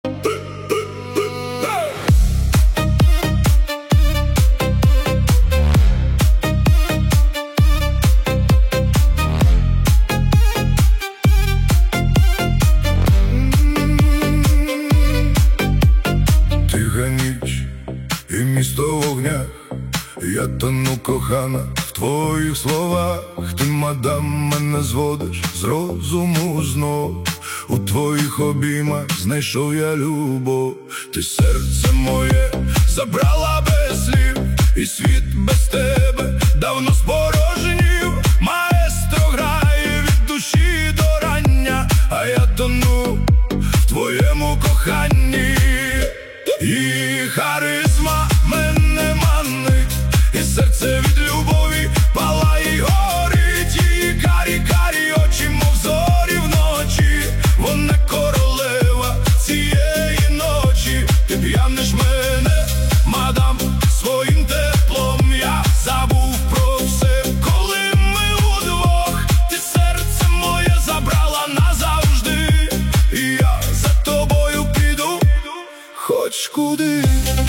Тиха ніч і місто в огнях, я тону, кохана, в твоїх словах. Ти, мадам, мене зводиш з розуму знов. У твоїх обіймах знайшов я любов. Ти серце моє забрала без слів, і світ без тебе давно спорожнів. Маестро грає від душі до рання, а я тону в твоєму коханні. І харизма мене манить, і серце від любові палає й горить. Її карі очі, мов зорі вночі, вона королева цієї ночі. Ти п'яниш мене, мадам, своїм теплом. Я забув про все, коли ми удвох. Ти серце моє забрала назавжди, і я за тобою піду хоч куди.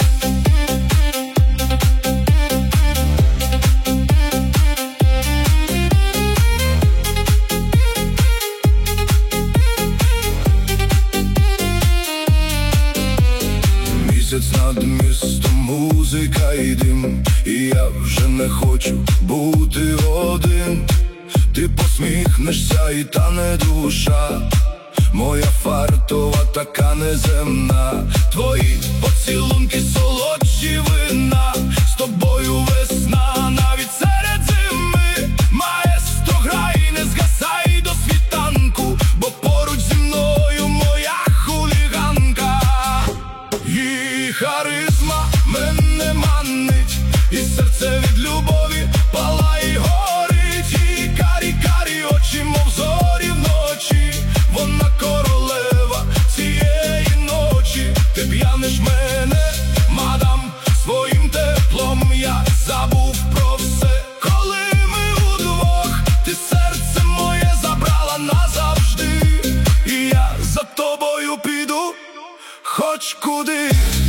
Місяць над містом, музика і дим, і я вже не хочу бути один. Ти посміхнешся і тане душа, моя фартова така неземна. Твої поцілунки солодші вина, з тобою весна навіть серед зими. Маестро грай, не згасай до світанку, бо поруч зі мною моя хуліганка. Її харизма мене манить, і серце від любові палає й горить. Її карі очі, мов зорі вночі, вона королева цієї ночі. Ти п'яниш мене, мадам, своїм теплом. Я забув про все, коли ми удвох. Ти серце моє забрала назавжди, і я за тобою піду хоч куди.